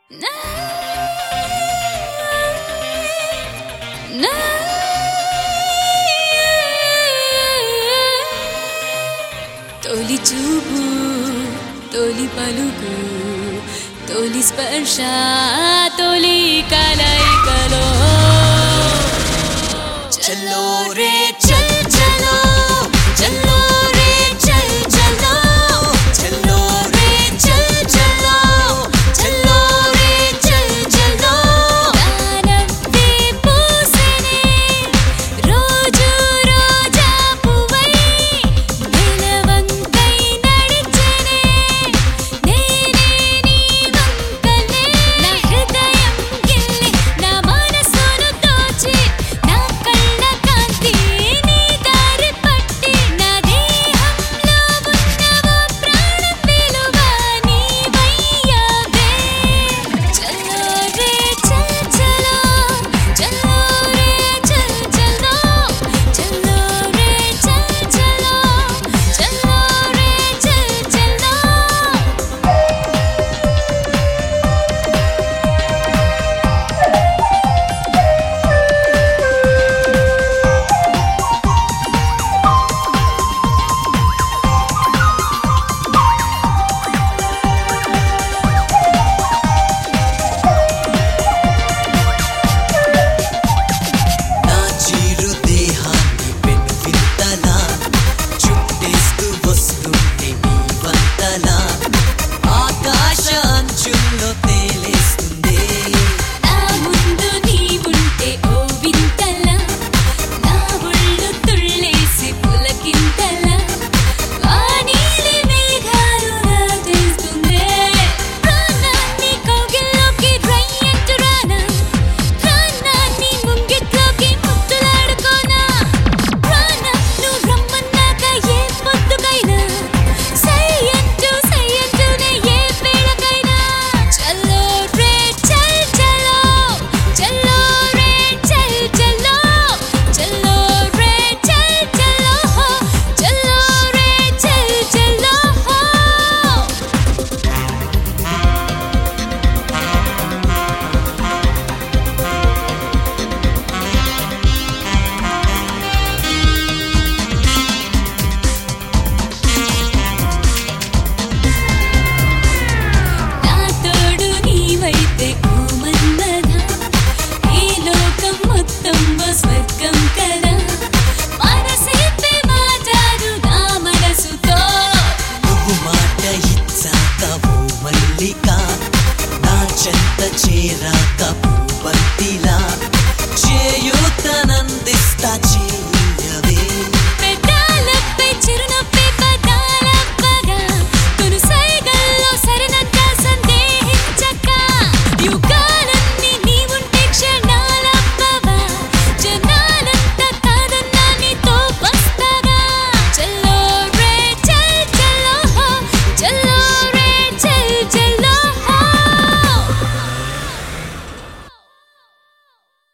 తొలి చూపు తొలి పలుకు తొలి స్పర్శ తొలి కలయికలో చల్లో రే చల్ చలో చల్లో రే చల్ చలో చల్లో రే చల్ చలో చల్లో రే చల్ చలో దానవే పూసనే రోజు రోజా పువ్వై నిలవంకై నడిచెనే నేనే నీ వంకనే నా హృదయం గిల్లి నా మనసును దోచి నా కళ్ళ కాంతి నీ దారి పట్టి నా దేహంలో ఉన్నవో ప్రాణం విలువ నీవయ్యావే చల్లో రే చల్ చలో చల్లో రే చల్ చలో చల్లో రే చల్ చలో చల్లో రే చల్ చలో నా చిరు దేహాన్ని వెనువింతలా చుట్టేస్తూ వస్తుంటే నీ వంతలా ఆకాశ అంచుల్లో తేలేస్తుందే నా ముందు నీవుంటే ఓ వింతలా నా ఒళ్ళు తుళ్ళేసి పులకింతలా ఆ నీలి మేఘాలు రాజేస్తుందే ప్రాణాన్ని కౌగిల్లోకి రయ్యంటూ రానా ప్రాణాన్ని ముంగిట్లోకి ముద్దులాడుకోనా ప్రాణం నువ్వు రమ్మన్నాక ఏ పొద్దుకైనా సై అంటూనే ఏ వేళకైనా చల్లో రే చల్ చలో చల్లో రే చల్ చలో చల్లో రే చల్ చలో చల్లో రే చల్ చలో నా తోడు నీవైతే ఓ మన్మథా ఈ లోకం మొత్తం ఓ స్వర్గం కదా మనసైతే మాటాడు నా మనసుతో నువ్వు మాట ఇచ్చాక ఓ మల్లిక నా చెంత చేరాక పూబంతిలా చేయూతనందిస్తా చేయి